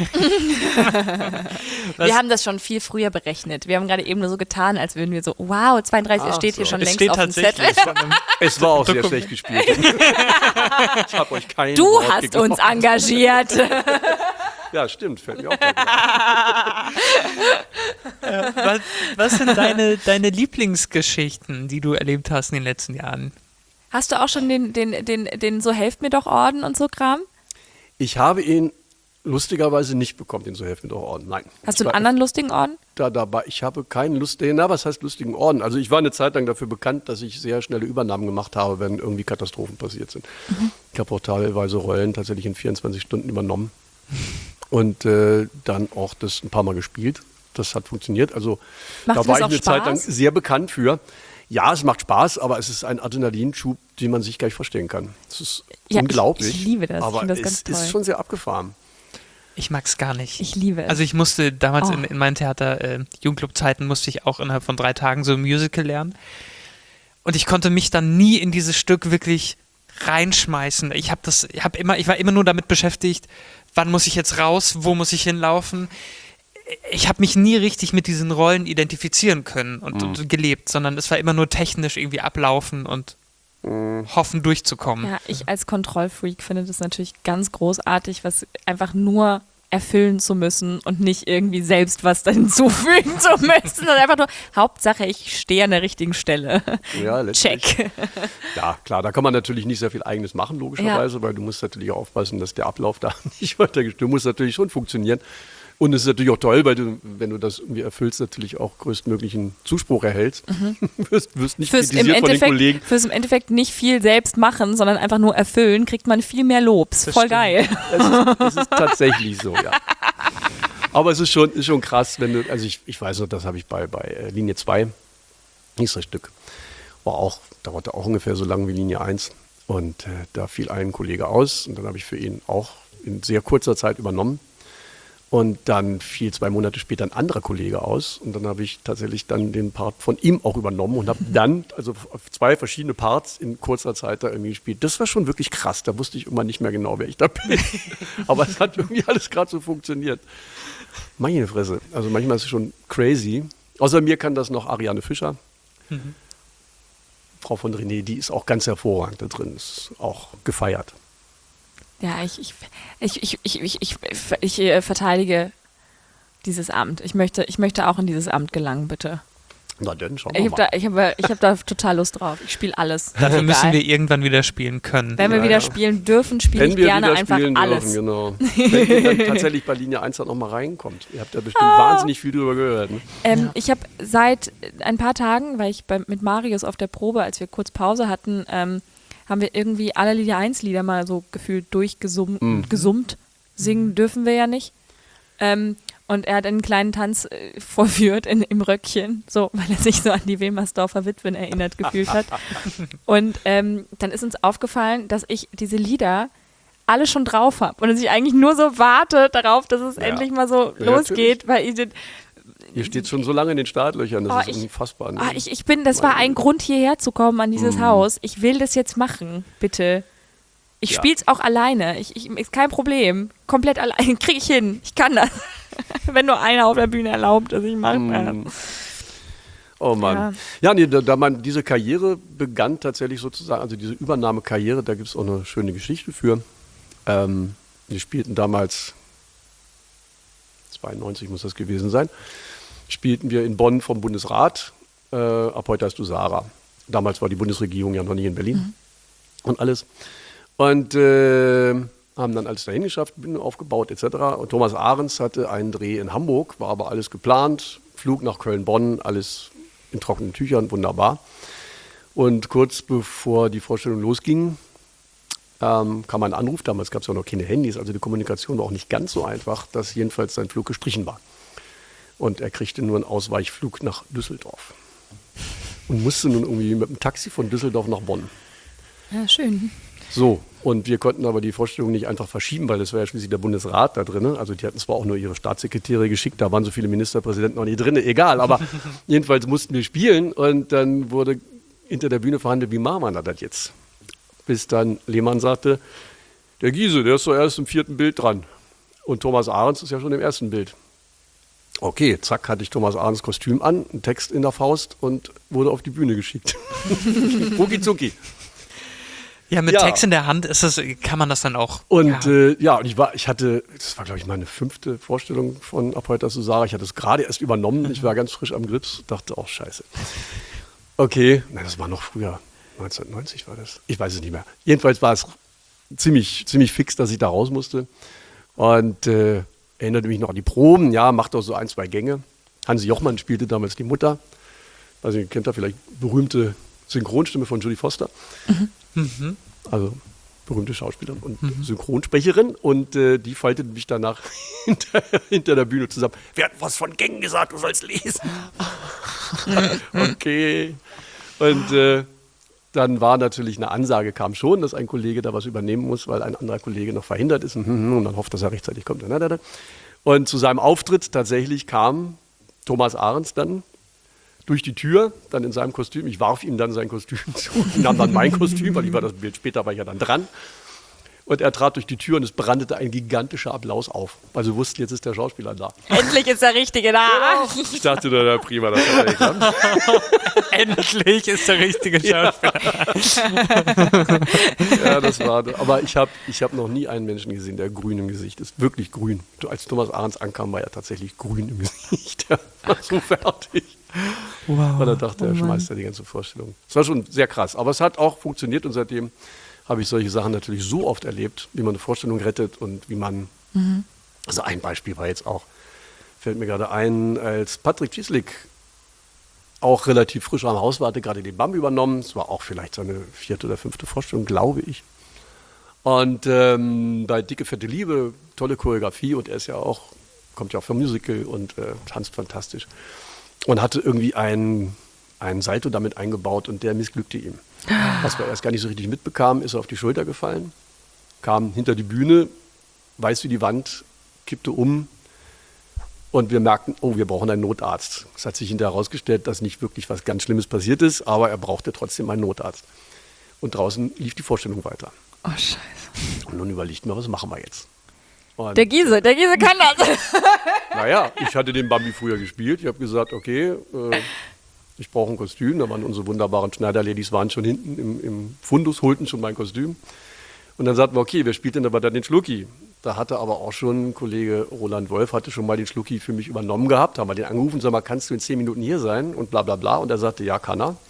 Wir haben das schon viel früher berechnet. Wir haben gerade eben nur so getan, als würden wir so, wow, 32, es steht hier schon längst auf dem Zettel. Es war auch sehr schlecht gespielt. Ich habe euch keinen Du Wort hast gegeben. uns engagiert. Ja, stimmt, fällt mir auch gerade Was sind deine Lieblingsgeschichten, die du erlebt hast in den letzten Jahren? Hast du auch schon den so helft mir doch Orden und so Kram? Ich habe ihn lustigerweise nicht bekommen, den so helfen mir doch Orden. Nein. Hast du einen anderen lustigen Orden? Dabei, ich habe keinen lustigen, was heißt lustigen Orden? Also ich war eine Zeit lang dafür bekannt, dass ich sehr schnelle Übernahmen gemacht habe, wenn irgendwie Katastrophen passiert sind. Ich habe auch teilweise Rollen tatsächlich in 24 Stunden übernommen und dann auch das ein paar Mal gespielt. Das hat funktioniert. Also Macht da war das ich auch eine Zeit lang Spaß? sehr bekannt für. Ja, es macht Spaß, aber es ist ein Adrenalinschub, den man sich gar nicht vorstellen kann. Das ist unglaublich. Ich liebe das. Aber ich finde das ganz es toll. ist schon sehr abgefahren. Ich mag es gar nicht. Ich liebe es. Also ich musste damals in meinen Jugendclub-Zeiten musste ich auch innerhalb von 3 Tagen so ein Musical lernen. Und ich konnte mich dann nie in dieses Stück wirklich reinschmeißen. Ich war immer nur damit beschäftigt, wann muss ich jetzt raus, wo muss ich hinlaufen. Ich habe mich nie richtig mit diesen Rollen identifizieren können und gelebt, sondern es war immer nur technisch irgendwie ablaufen und hoffen durchzukommen. Ja, ich als Kontrollfreak finde das natürlich ganz großartig, was einfach nur erfüllen zu müssen und nicht irgendwie selbst was da hinzufügen zu müssen. Und einfach nur, Hauptsache, ich stehe an der richtigen Stelle. Ja, letztlich. Check. Ja, klar, da kann man natürlich nicht sehr viel Eigenes machen, logischerweise, weil du musst natürlich auch aufpassen, dass der Ablauf da nicht weitergeht. Du musst natürlich schon funktionieren. Und es ist natürlich auch toll, weil du, wenn du das irgendwie erfüllst, natürlich auch größtmöglichen Zuspruch erhältst. wirst nicht kritisiert von den Kollegen. Fürs im Endeffekt nicht viel selbst machen, sondern einfach nur erfüllen, kriegt man viel mehr Lobs. Voll geil. Es ist tatsächlich so, ja. Aber es ist schon krass, wenn du, also ich weiß noch, das habe ich bei Linie 2, hieß das Stück, dauerte auch ungefähr so lang wie Linie 1. Und da fiel ein Kollege aus und dann habe ich für ihn auch in sehr kurzer Zeit übernommen. Und dann fiel 2 Monate später ein anderer Kollege aus und dann habe ich tatsächlich dann den Part von ihm auch übernommen und habe dann also 2 verschiedene Parts in kurzer Zeit da irgendwie gespielt. Das war schon wirklich krass, da wusste ich immer nicht mehr genau, wer ich da bin. Aber es hat irgendwie alles gerade so funktioniert. Meine Fresse, also manchmal ist es schon crazy. Außer mir kann das noch Ariane Fischer. Frau von René, die ist auch ganz hervorragend da drin, ist auch gefeiert. Ja, ich verteidige dieses Amt. Ich möchte auch in dieses Amt gelangen, bitte. Na dann, schauen wir mal. Ich hab da total Lust drauf. Ich spiele alles. Dafür Egal. müssen wir irgendwann wieder spielen können. Wenn wir wieder spielen dürfen, spiele ich gerne einfach alles. Dürfen, genau. Wenn ihr dann tatsächlich bei Linie 1 dann noch mal reinkommt. Ihr habt da bestimmt wahnsinnig viel drüber gehört. Ne? Ich habe seit ein paar Tagen, weil ich mit Marius auf der Probe, als wir kurz Pause hatten, haben wir irgendwie alle Linie 1 Lieder mal so gefühlt gesummt. Singen dürfen wir ja nicht. Und er hat einen kleinen Tanz vorführt im Röckchen, so, weil er sich so an die Wilmersdorfer Witwen erinnert gefühlt hat. Und dann ist uns aufgefallen, dass ich diese Lieder alle schon drauf habe und dass ich eigentlich nur so warte darauf, dass es endlich mal so losgeht, weil ihr steht schon so lange in den Startlöchern, das ist unfassbar. Ne? Das war ein Grund, hierher zu kommen an dieses Haus. Ich will das jetzt machen, bitte. Ich spiel's auch alleine. Ist kein Problem. Komplett alleine. Kriege ich hin. Ich kann das. Wenn nur einer auf der Bühne erlaubt, dass ich mache das. Oh Mann. Ja, nee, da man diese Karriere begann tatsächlich sozusagen, also diese Übernahmekarriere, da gibt es auch eine schöne Geschichte für. Wir spielten damals, 92 muss das gewesen sein, spielten wir in Bonn vom Bundesrat. Ab heute heißt du Sarah. Damals war die Bundesregierung ja noch nicht in Berlin und alles. Und haben dann alles dahin geschafft, Bühne aufgebaut etc. Und Thomas Ahrens hatte einen Dreh in Hamburg, war aber alles geplant. Flug nach Köln-Bonn, alles in trockenen Tüchern, wunderbar. Und kurz bevor die Vorstellung losging, kam ein Anruf. Damals gab es ja noch keine Handys, also die Kommunikation war auch nicht ganz so einfach, dass jedenfalls sein Flug gestrichen war. Und er kriegte nur einen Ausweichflug nach Düsseldorf. Und musste nun irgendwie mit dem Taxi von Düsseldorf nach Bonn. Ja, schön. So, und wir konnten aber die Vorstellung nicht einfach verschieben, weil das war ja schließlich der Bundesrat da drin. Also die hatten zwar auch nur ihre Staatssekretäre geschickt, da waren so viele Ministerpräsidenten noch nie drin, egal. Aber jedenfalls mussten wir spielen und dann wurde hinter der Bühne verhandelt, wie machen wir das jetzt? Bis dann Lehmann sagte, der Giese, der ist doch erst im 4. Bild dran. Und Thomas Ahrens ist ja schon im 1. Bild. Okay, zack, hatte ich Thomas Ahrens Kostüm an, einen Text in der Faust und wurde auf die Bühne geschickt. Rucki zucki. Ja, mit Text in der Hand kann man das dann auch. Und ich hatte, das war glaube ich meine 5. Vorstellung von Ab heute hast du Sarah. Ich hatte es gerade erst übernommen. Ich war ganz frisch am Grips, dachte auch scheiße. Okay, das war noch früher. 1990 war das. Ich weiß es nicht mehr. Jedenfalls war es ziemlich fix, dass ich da raus musste. Und erinnerte mich noch an die Proben. Ja, macht auch so 1, 2 Gänge. Hansi Jochmann spielte damals die Mutter. Also ihr kennt da vielleicht berühmte Synchronstimme von Jodie Foster. Also berühmte Schauspielerin und Synchronsprecherin. Und die faltete mich danach hinter der Bühne zusammen. Wer hat was von Gängen gesagt? Du sollst lesen. Okay. Und dann war natürlich eine Ansage, kam schon, dass ein Kollege da was übernehmen muss, weil ein anderer Kollege noch verhindert ist und dann hofft, dass er rechtzeitig kommt. Und zu seinem Auftritt tatsächlich kam Thomas Ahrens dann durch die Tür, dann in seinem Kostüm. Ich warf ihm dann sein Kostüm zu, nahm dann mein Kostüm, weil ich war das Bild später, war ich ja dann dran. Und er trat durch die Tür und es brandete ein gigantischer Applaus auf. Weil sie wussten, jetzt ist der Schauspieler da. Endlich ist der Richtige da. Ich dachte, na prima, das hat er geklappt. Endlich ist der richtige Schauspieler. Ja, das war. Aber ich hab noch nie einen Menschen gesehen, der grün im Gesicht ist. Wirklich grün. Als Thomas Ahrens ankam, war er tatsächlich grün im Gesicht. Der war so fertig. Wow. Und er dachte, er schmeißt ja die ganze Vorstellung. Das war schon sehr krass. Aber es hat auch funktioniert und seitdem habe ich solche Sachen natürlich so oft erlebt, wie man eine Vorstellung rettet und wie man. Also ein Beispiel war jetzt auch, fällt mir gerade ein, als Patrick Cieslik auch relativ frisch am Haus war, hatte gerade den BAM übernommen. Es war auch vielleicht seine 4. oder 5. Vorstellung, glaube ich. Und bei Dicke Fette Liebe, tolle Choreografie und er ist ja auch, kommt ja auch vom Musical und tanzt fantastisch. Und hatte irgendwie einen Salto damit eingebaut und der missglückte ihm. Was wir erst gar nicht so richtig mitbekamen, ist er auf die Schulter gefallen, kam hinter die Bühne, weiß wie die Wand, kippte um und wir merkten, oh, wir brauchen einen Notarzt. Es hat sich hinterher herausgestellt, dass nicht wirklich was ganz Schlimmes passiert ist, aber er brauchte trotzdem einen Notarzt. Und draußen lief die Vorstellung weiter. Oh, scheiße. Und nun überlegten wir, was machen wir jetzt? Und Der Giese kann das. naja, ich hatte den Bambi früher gespielt. Ich habe gesagt, okay, ich brauche ein Kostüm. Da waren unsere wunderbaren Schneiderladies, waren schon hinten im Fundus, holten schon mein Kostüm. Und dann sagten wir, okay, wer spielt denn aber dann den Schlucki? Da hatte aber auch schon Kollege Roland Wolf, hatte schon mal den Schlucki für mich übernommen gehabt. Haben wir den angerufen, sag mal, kannst du in 10 Minuten hier sein? Und bla bla bla. Und er sagte, ja, kann er.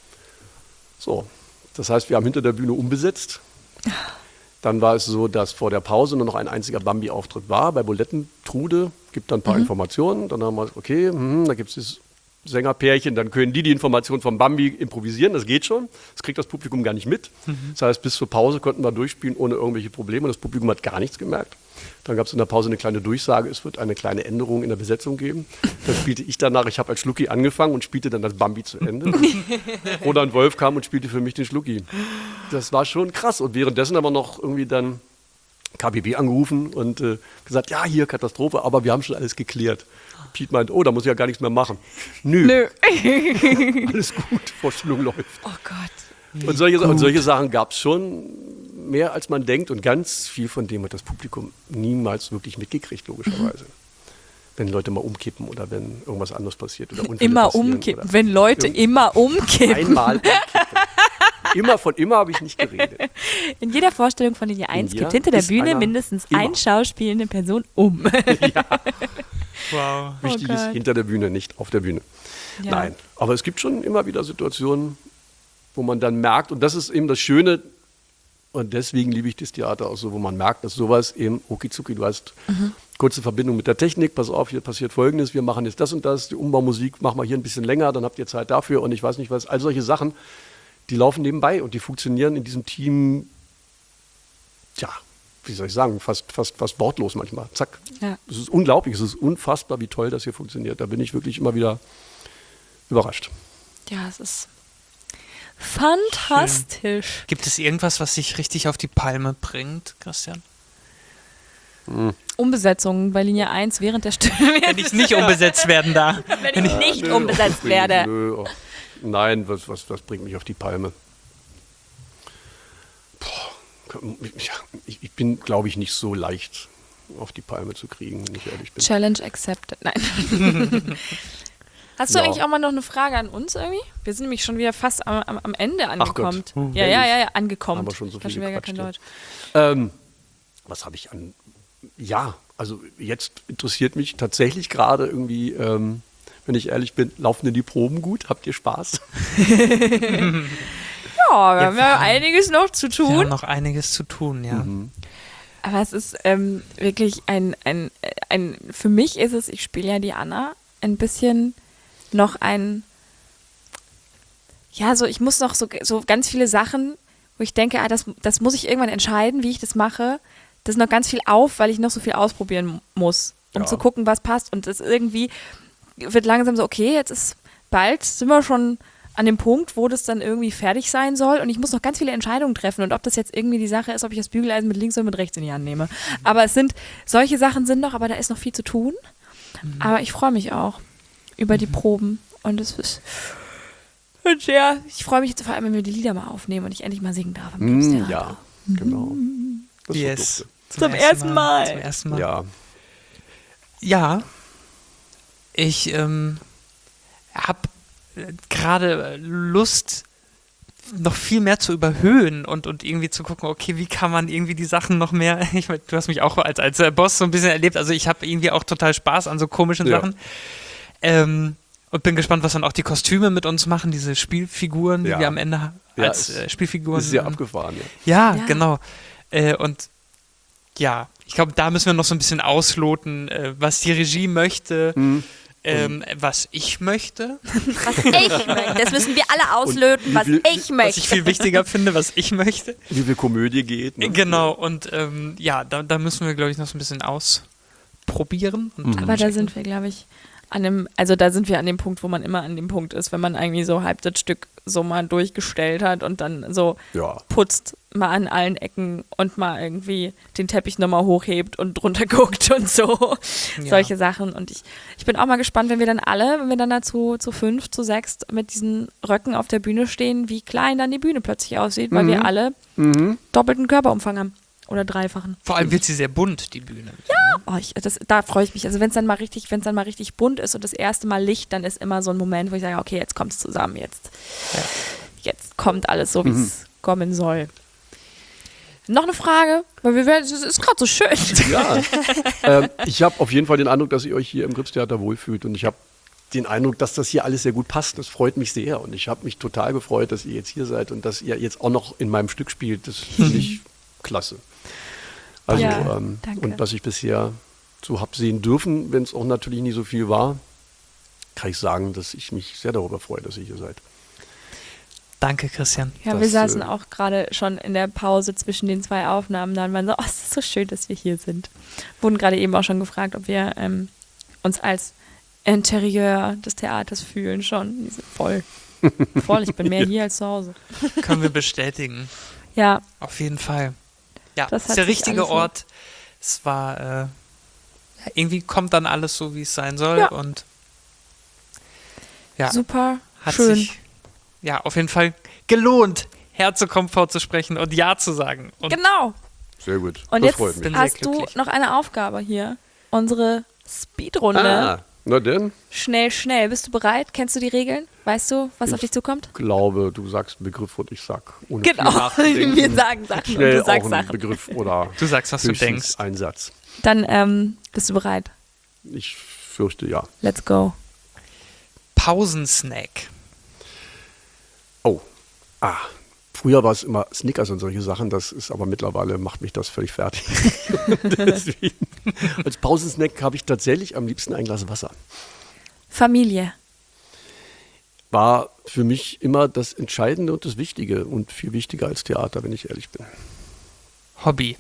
So, das heißt, wir haben hinter der Bühne umbesetzt. Dann war es so, dass vor der Pause nur noch ein einziger Bambi-Auftritt war. Bei Bulettentrude gibt dann ein paar Informationen. Dann haben wir gesagt, okay, da gibt es das Sängerpärchen, dann können die Informationen vom Bambi improvisieren, das geht schon. Das kriegt das Publikum gar nicht mit. Das heißt, bis zur Pause konnten wir durchspielen ohne irgendwelche Probleme. Das Publikum hat gar nichts gemerkt. Dann gab es in der Pause eine kleine Durchsage, es wird eine kleine Änderung in der Besetzung geben. Dann spielte ich danach, ich habe als Schlucki angefangen und spielte dann das Bambi zu Ende. Roland Wolf kam und spielte für mich den Schlucki. Das war schon krass. Und währenddessen haben wir noch irgendwie dann KBB angerufen und gesagt, ja, hier Katastrophe, aber wir haben schon alles geklärt. Piet meint, oh, da muss ich ja gar nichts mehr machen. Nö. Alles gut, Vorstellung läuft. Oh Gott. Und solche Sachen gab es schon mehr, als man denkt. Und ganz viel von dem hat das Publikum niemals wirklich mitgekriegt, logischerweise. Wenn Leute mal umkippen oder wenn irgendwas anderes passiert. Oder Unfälle Immer passieren umkippen. oder Wenn Leute immer umkippen. einmal umkippen. Von immer habe ich nicht geredet. In jeder Vorstellung von Linie 1 Ja, kippt hinter der ist Bühne einer mindestens immer. eine schauspielende Person um. Wow. Wichtig ist Gott. hinter der Bühne, nicht auf der Bühne. Ja. Nein, aber es gibt schon immer wieder Situationen, wo man dann merkt, und das ist eben das Schöne, und deswegen liebe ich das Theater auch so, wo man merkt, dass sowas eben, okizuki, du hast kurze Verbindung mit der Technik, pass auf, hier passiert Folgendes, wir machen jetzt das und das, die Umbaumusik machen wir hier ein bisschen länger, dann habt ihr Zeit dafür und ich weiß nicht was, all solche Sachen, die laufen nebenbei und die funktionieren in diesem Team, ja, wie soll ich sagen, fast wortlos manchmal. Zack. Ja. Es ist unglaublich, es ist unfassbar, wie toll das hier funktioniert. Da bin ich wirklich immer wieder überrascht. Ja, es ist fantastisch. Gibt es irgendwas, was dich richtig auf die Palme bringt, Christian? Umbesetzungen bei Linie 1 während der Stimme. Wenn ich nicht umbesetzt werden darf. Wenn ich nicht umbesetzt werde. Nö, nein, was bringt mich auf die Palme? Ich bin, glaube ich, nicht so leicht auf die Palme zu kriegen, wenn ich ehrlich bin. Challenge accepted. Nein. Hast du Ja. eigentlich auch mal noch eine Frage an uns irgendwie? Wir sind nämlich schon wieder fast am Ende angekommen. Gott. Ja, angekommen. Haben wir schon so viel Ich verstehe gar kein gequatscht, Deutsch. Was habe ich an? Ja, also jetzt interessiert mich tatsächlich gerade irgendwie, wenn ich ehrlich bin, laufen denn die Proben gut? Habt ihr Spaß? Ja, wir haben ja einiges noch zu Wir haben tun. noch einiges zu tun, ja. Aber es ist wirklich für mich ist es, ich spiele ja die Anna, ein bisschen noch ich muss noch so ganz viele Sachen, wo ich denke, das muss ich irgendwann entscheiden, wie ich das mache. Das ist noch ganz viel weil ich noch so viel ausprobieren muss, um Ja. zu gucken, was passt. Und es irgendwie wird langsam so, okay, bald sind wir schon an dem Punkt, wo das dann irgendwie fertig sein soll und ich muss noch ganz viele Entscheidungen treffen und ob das jetzt irgendwie die Sache ist, ob ich das Bügeleisen mit links oder mit rechts in die Hand nehme. Aber solche Sachen sind noch, aber da ist noch viel zu tun. Aber ich freue mich auch über die Proben und es ist... Und ja, ich freue mich jetzt vor allem, wenn wir die Lieder mal aufnehmen und ich endlich mal singen darf. Ja, genau. Das Yes. Zum ersten Mal. Zum ersten Mal. Ja. Ja. Ich habe gerade Lust, noch viel mehr zu überhöhen und irgendwie zu gucken, okay, wie kann man irgendwie die Sachen noch mehr, ich meine, du hast mich auch als Boss so ein bisschen erlebt, also ich habe irgendwie auch total Spaß an so komischen Sachen. Und bin gespannt, was dann auch die Kostüme mit uns machen, diese Spielfiguren, die wir am Ende als Spielfiguren... Das ist sehr abgefahren, Ja, genau. Und ja, ich glaube, da müssen wir noch so ein bisschen ausloten, was die Regie möchte, was ich möchte. Was ich möchte. Das müssen wir alle auslöten, was ich möchte. Was ich viel wichtiger finde, was ich möchte. Wie viel Komödie geht. Ne? Genau, und da müssen wir, glaube ich, noch so ein bisschen ausprobieren. Aber da sind wir, glaube ich, da sind wir an dem Punkt, wo man immer an dem Punkt ist, wenn man irgendwie so halb das Stück so mal durchgestellt hat und dann so putzt mal an allen Ecken und mal irgendwie den Teppich nochmal hochhebt und drunter guckt und so. Ja. Solche Sachen. Und ich bin auch mal gespannt, wenn wir dann dazu zu 5, zu 6 mit diesen Röcken auf der Bühne stehen, wie klein dann die Bühne plötzlich aussieht, weil wir alle doppelten Körperumfang haben. Oder dreifachen. Vor allem wird sie sehr bunt, die Bühne. Ja, da freue ich mich. Also wenn es dann mal richtig bunt ist und das erste Mal Licht, dann ist immer so ein Moment, wo ich sage, okay, jetzt kommt es zusammen, jetzt kommt alles so, wie es kommen soll. Noch eine Frage, weil es ist gerade so schön. Ja, ich habe auf jeden Fall den Eindruck, dass ihr euch hier im Gripstheater wohlfühlt und ich habe den Eindruck, dass das hier alles sehr gut passt. Das freut mich sehr und ich habe mich total gefreut, dass ihr jetzt hier seid und dass ihr jetzt auch noch in meinem Stück spielt. Das finde ich klasse. Also, und was ich bisher so habe sehen dürfen, wenn es auch natürlich nie so viel war, kann ich sagen, dass ich mich sehr darüber freue, dass ihr hier seid. Danke, Christian. Ja, wir saßen auch gerade schon in der Pause zwischen den 2 Aufnahmen da und waren so, es ist so schön, dass wir hier sind. Wurden gerade eben auch schon gefragt, ob wir uns als Interieur des Theaters fühlen schon. Die sind voll. Ich bin mehr hier als zu Hause. Können wir bestätigen. Ja. Auf jeden Fall. Ja, das ist der richtige Ort. Es war, irgendwie kommt dann alles so, wie es sein soll. Und super hat schön. Sich auf jeden Fall gelohnt, herzukommen, vorzusprechen und Ja zu sagen. Und genau. Sehr gut. Und das jetzt freut mich. hast du noch eine Aufgabe hier. Unsere Speedrunde. Na denn? Schnell. Bist du bereit? Kennst du die Regeln? Weißt du, was auf dich zukommt? Ich glaube, du sagst einen Begriff und ich sag ohne genau. viel nachzudenken. Wir sagen Sachen Schnell und du sagst auch einen Sachen. Begriff oder du sagst, was du denkst. Ein Satz. Dann bist du bereit? Ich fürchte, ja. Let's go. Pausensnack. Oh. Früher war es immer Snickers und solche Sachen, das ist aber mittlerweile, macht mich das völlig fertig. Deswegen, als Pausensnack habe ich tatsächlich am liebsten ein Glas Wasser. Familie. War für mich immer das Entscheidende und das Wichtige und viel wichtiger als Theater, wenn ich ehrlich bin. Hobby.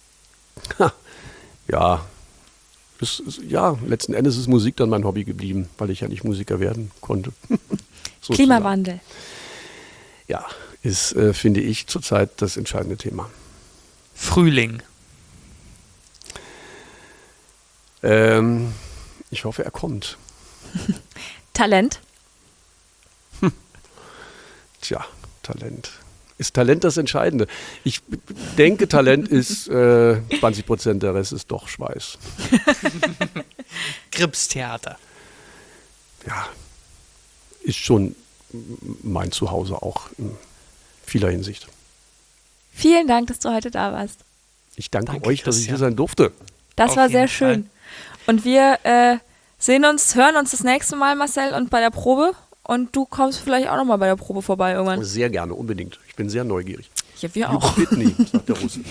Ja, letzten Endes ist Musik dann mein Hobby geblieben, weil ich ja nicht Musiker werden konnte. Klimawandel. Ja, ist, finde ich, zurzeit das entscheidende Thema. Frühling. Ich hoffe, er kommt. Talent. Tja, Talent. Ist Talent das Entscheidende? Ich denke, Talent ist 20%, der Rest ist doch Schweiß. Gripstheater. Ja, ist schon mein Zuhause auch in vieler Hinsicht. Vielen Dank, dass du heute da warst. Ich danke euch, dass ich hier sein durfte. Das war sehr schön. Und wir hören uns das nächste Mal, Marcel, und bei der Probe. Und du kommst vielleicht auch nochmal bei der Probe vorbei irgendwann. Sehr gerne, unbedingt. Ich bin sehr neugierig. Ja, wir auch. Whitney, sagt der Russe.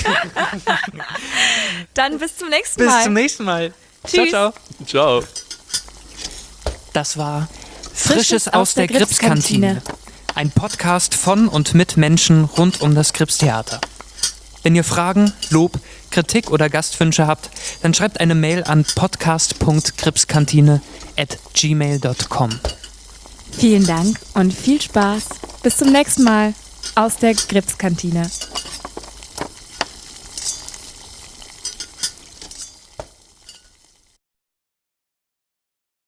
Dann bis zum nächsten Mal. Bis zum nächsten Mal. Tschüss. Ciao. Ciao. Das war Frisches aus der Gripskantine. Ein Podcast von und mit Menschen rund um das Gripstheater. Wenn ihr Fragen, Lob, Kritik oder Gastwünsche habt, dann schreibt eine Mail an podcast.gripskantine@gmail.com. Vielen Dank und viel Spaß. Bis zum nächsten Mal aus der Gripskantine.